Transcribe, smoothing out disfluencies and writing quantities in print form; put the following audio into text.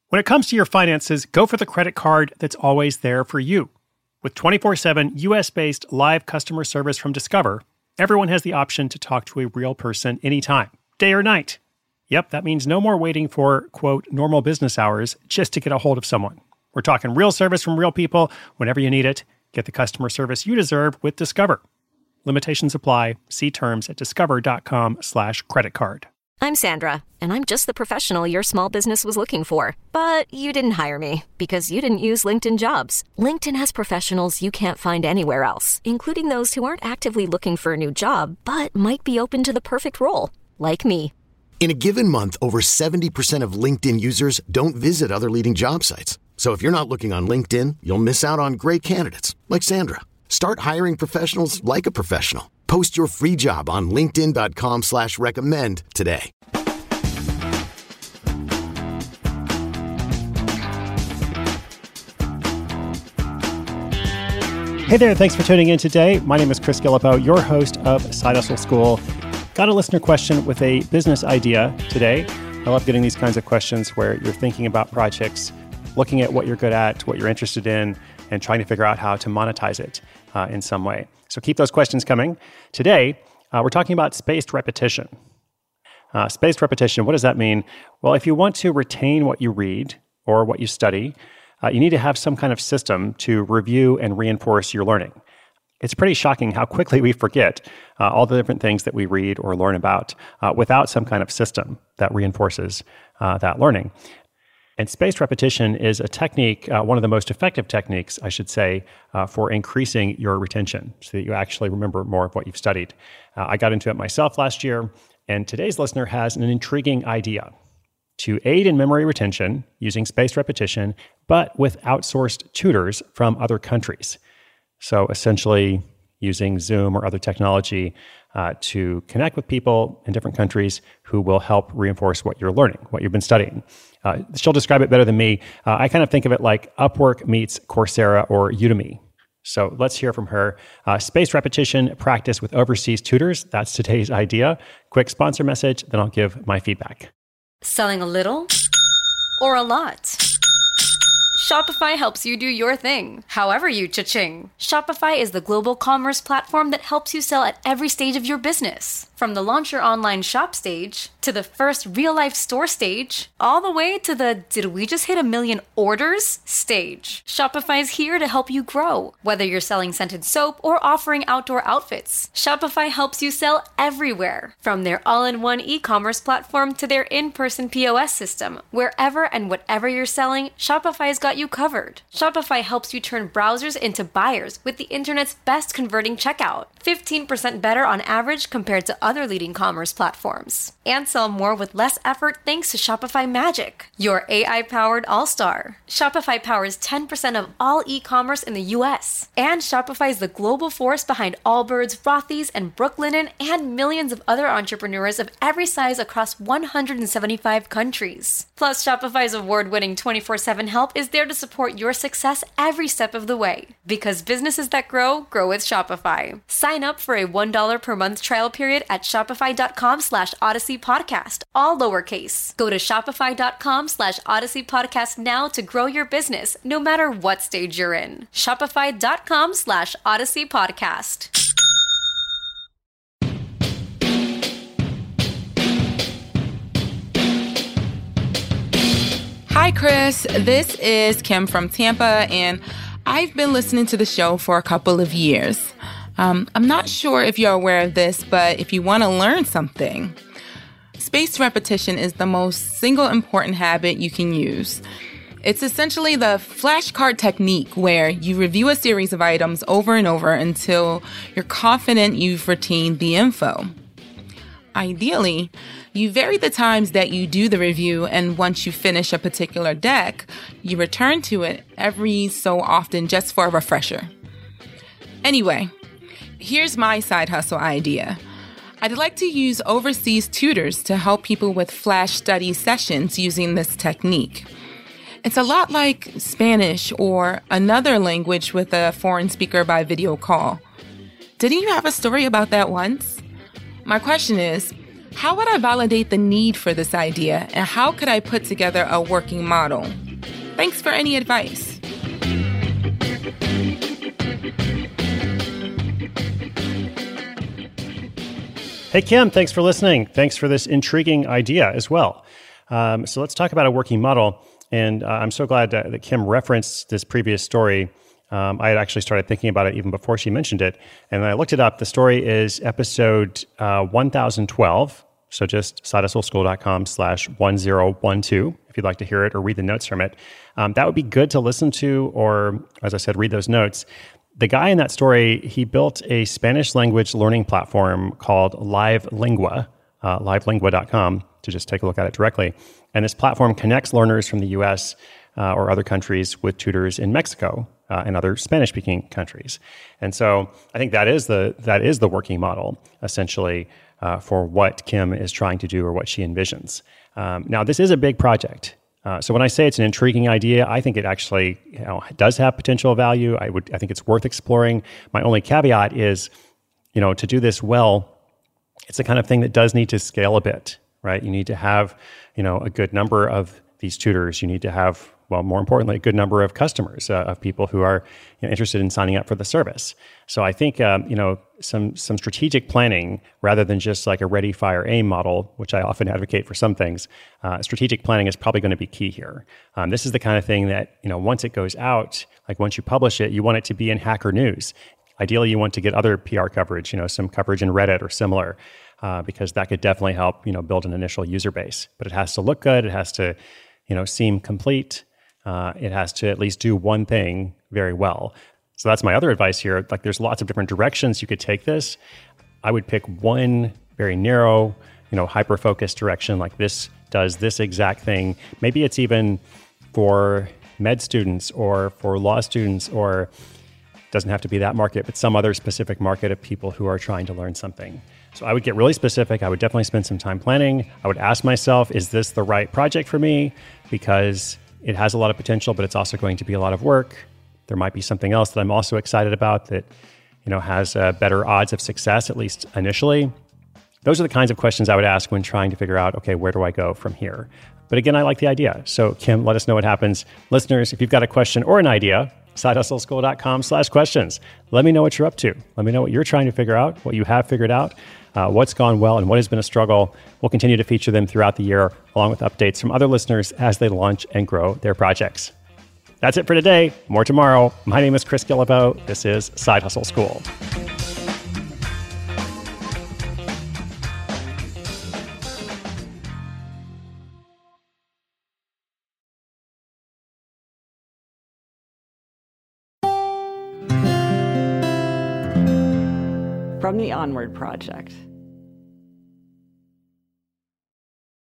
When it comes to your finances, go for the credit card that's always there for you. With 24/7 US-based live customer service from Discover, everyone has the option to talk to a real person anytime, day or night. Yep, that means no more waiting for, quote, normal business hours just to get a hold of someone. We're talking real service from real people whenever you need it. Get the customer service you deserve with Discover. Limitations apply. See terms at discover.com/creditcard. I'm Sandra, and I'm just the professional your small business was looking for. But you didn't hire me because you didn't use LinkedIn Jobs. LinkedIn has professionals you can't find anywhere else, including those who aren't actively looking for a new job, but might be open to the perfect role, like me. In a given month, over 70% of LinkedIn users don't visit other leading job sites. So if you're not looking on LinkedIn, you'll miss out on great candidates like Sandra. Start hiring professionals like a professional. Post your free job on linkedin.com/recommend today. Hey there, thanks for tuning in today. My name is Chris Guillebeau, your host of Side Hustle School. Got a listener question with a business idea today. I love getting these kinds of questions where you're thinking about projects, looking at what you're good at, what you're interested in, and trying to figure out how to monetize it in some way. So keep those questions coming. Today, we're talking about spaced repetition. Spaced repetition, what does that mean? Well, if you want to retain what you read or what you study, you need to have some kind of system to review and reinforce your learning. It's pretty shocking how quickly we forget all the different things that we read or learn about without some kind of system that reinforces that learning. And spaced repetition is a technique, one of the most effective techniques, I should say, for increasing your retention so that you actually remember more of what you've studied. I got into it myself last year, and today's listener has an intriguing idea to aid in memory retention using spaced repetition, but with outsourced tutors from other countries. So essentially using Zoom or other technology to connect with people in different countries who will help reinforce what you're learning, what you've been studying. She'll describe it better than me. I kind of think of it like Upwork meets Coursera or Udemy. So let's hear from her. Spaced repetition practice with overseas tutors. That's today's idea. Quick sponsor message, then I'll give my feedback. Selling a little or a lot? Shopify helps you do your thing, however you cha-ching. Shopify is the global commerce platform that helps you sell at every stage of your business. From the launch your online shop stage, to the first real-life store stage, all the way to the did we just hit 1 million orders stage. Shopify is here to help you grow. Whether you're selling scented soap or offering outdoor outfits, Shopify helps you sell everywhere. From their all-in-one e-commerce platform to their in-person POS system, wherever and whatever you're selling, Shopify's got you covered. Shopify helps you turn browsers into buyers with the internet's best converting checkout. 15% better on average compared to other leading commerce platforms. And sell more with less effort thanks to Shopify Magic, your AI-powered all-star. Shopify powers 10% of all e-commerce in the US. And Shopify is the global force behind Allbirds, Rothy's, and Brooklinen, and millions of other entrepreneurs of every size across 175 countries. Plus, Shopify's award-winning 24/7 help is there to support your success every step of the way. Because businesses that grow, grow with Shopify. Sign up for a $1 per month trial period at shopify.com/Odyssey Podcast, all lowercase. Go to shopify.com/Odyssey Podcast now to grow your business, no matter what stage you're in. Shopify.com/Odyssey Podcast. Hi, Chris. This is Kim from Tampa, and I've been listening to the show for a couple of years. I'm not sure if you're aware of this, but if you want to learn something, spaced repetition is the most single important habit you can use. It's essentially the flashcard technique where you review a series of items over and over until you're confident you've retained the info. Ideally, you vary the times that you do the review, and once you finish a particular deck, you return to it every so often just for a refresher. Anyway, here's my side hustle idea. I'd like to use overseas tutors to help people with flash study sessions using this technique. It's a lot like Spanish or another language with a foreign speaker by video call. Didn't you have a story about that once? My question is, How would I validate the need for this idea, and how could I put together a working model? Thanks for any advice. Hey, Kim, thanks for listening. Thanks for this intriguing idea as well. So let's talk about a working model. And I'm so glad that Kim referenced this previous story. I had actually started thinking about it even before she mentioned it. And when I looked it up, the story is episode 1012. So just sidehustleschool.com/1012 if you'd like to hear it or read the notes from it. That would be good to listen to, or as I said, read those notes. The guy in that story, he built a Spanish language learning platform called LiveLingua, livelingua.com, to just take a look at it directly. And this platform connects learners from the US or other countries with tutors in Mexico and other Spanish-speaking countries. And so I think that is the working model, essentially, for what Kim is trying to do or what she envisions. Now, this is a big project. So when I say it's an intriguing idea, I think it actually does have potential value. I think it's worth exploring. My only caveat is, to do this well, it's the kind of thing that does need to scale a bit, right? You need to have, a good number of these tutors. You need to have, well, more importantly, a good number of customers, of people who are interested in signing up for the service. So I think, some strategic planning rather than just like a ready, fire, aim model, which I often advocate for some things, strategic planning is probably going to be key here. This is the kind of thing that, once it goes out, like once you publish it, you want it to be in Hacker News. Ideally, you want to get other PR coverage, some coverage in Reddit or similar, because that could definitely help, build an initial user base. But it has to look good. It has to, seem complete. It has to at least do one thing very well. So that's my other advice here. Like, there's lots of different directions you could take this. I would pick one very narrow, hyper-focused direction, like this does this exact thing. Maybe it's even for med students or for law students, or doesn't have to be that market, but some other specific market of people who are trying to learn something. So I would get really specific. I would definitely spend some time planning. I would ask myself, is this the right project for me? Because it has a lot of potential, but it's also going to be a lot of work. There might be something else that I'm also excited about that, has better odds of success, at least initially. Those are the kinds of questions I would ask when trying to figure out, okay, where do I go from here? But again, I like the idea. So Kim, let us know what happens. Listeners, if you've got a question or an idea, sidehustleschool.com/questions. Let me know what you're up to. Let me know what you're trying to figure out, what you have figured out, what's gone well, and what has been a struggle. We'll continue to feature them throughout the year, along with updates from other listeners as they launch and grow their projects. That's it for today. More tomorrow. My name is Chris Guillebeau. This is Side Hustle School. From the Onward Project.